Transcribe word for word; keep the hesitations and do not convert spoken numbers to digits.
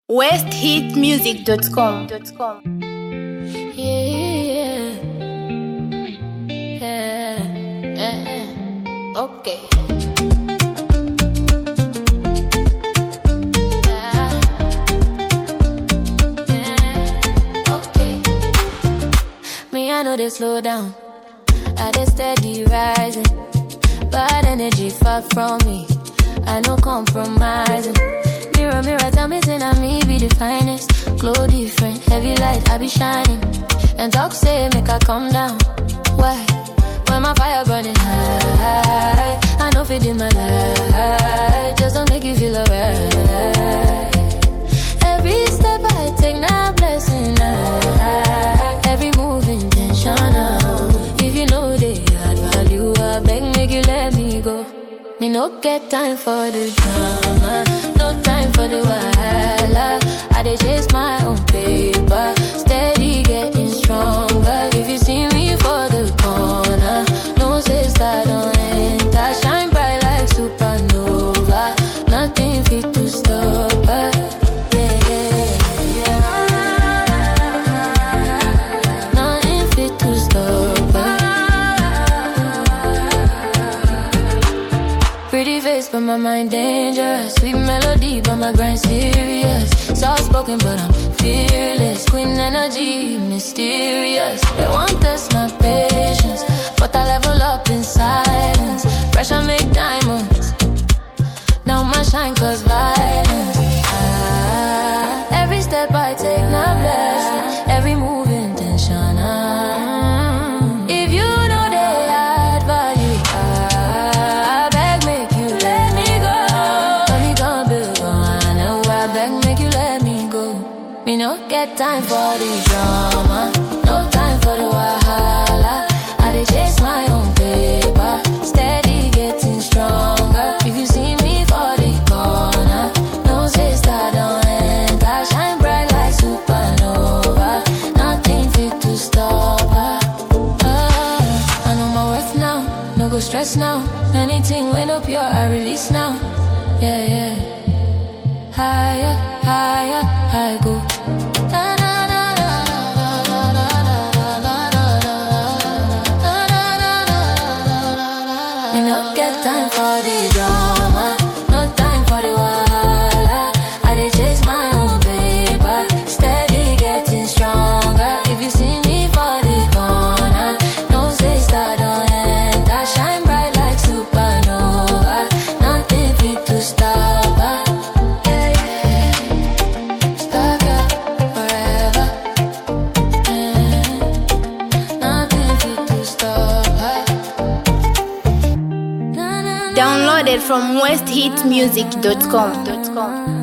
west hit music dot com. Yeah, yeah, yeah. Okay. Yeah, yeah. Okay. Me, I know they slow down. I they steady rising. Bad energy far from me. I no compromising. Mirror, mirror, tell me say that me be the finest. Glow different, heavy light, I be shining. And talk say make I come down. Why? When my fire burning high, I know fit in my life. Just don't make you feel alright. Every step I take now blessing. I, every move intentional. If you know they add value, I beg make you let me go. Me no get time for the drama, no time for the wahala. I dey chase my own paper, steady getting stronger. If you see me for the corner, no say start don't enter. Shine bright like supernova, nothing fit to stop her. Yeah, yeah, yeah. Nothing fit to stop her. Pretty face, but my mind dangerous. Sweet melody, but my grind serious. Soft spoken, but I'm fearless. Queen energy, mysterious. They want test my patience, but I level up in silence. Pressure make diamonds. Now my shine cause violence. Ah, every step I take, not blessing. Every move intentional. If you know they add value, I beg make you let me go. Let me go, build on. I beg make you let me go. Me no get time for the drama, no time for the wahala. I dey chase my own paper, steady getting stronger. If you see me for the corner, no say start don't enter. Shine bright like supernova, nothing fit to stop her. Ah, I know my worth now, no go stress now. Anything when up pure, I release now. Yeah, yeah. Higher, higher, I go. Na, na, na, na, na, na, na, na, na, na. Me no get time for the drama, no time for the wahala. I dey chase my own paper, steady getting stronger. If you see me for the corner, no say start don't enter. Shine bright like supernova, nothing fit to stop her. Yeah, yeah. Stuck up forever. Yeah. Nothing fit to stop her. Na, na, na. Downloaded from west hit music dot com.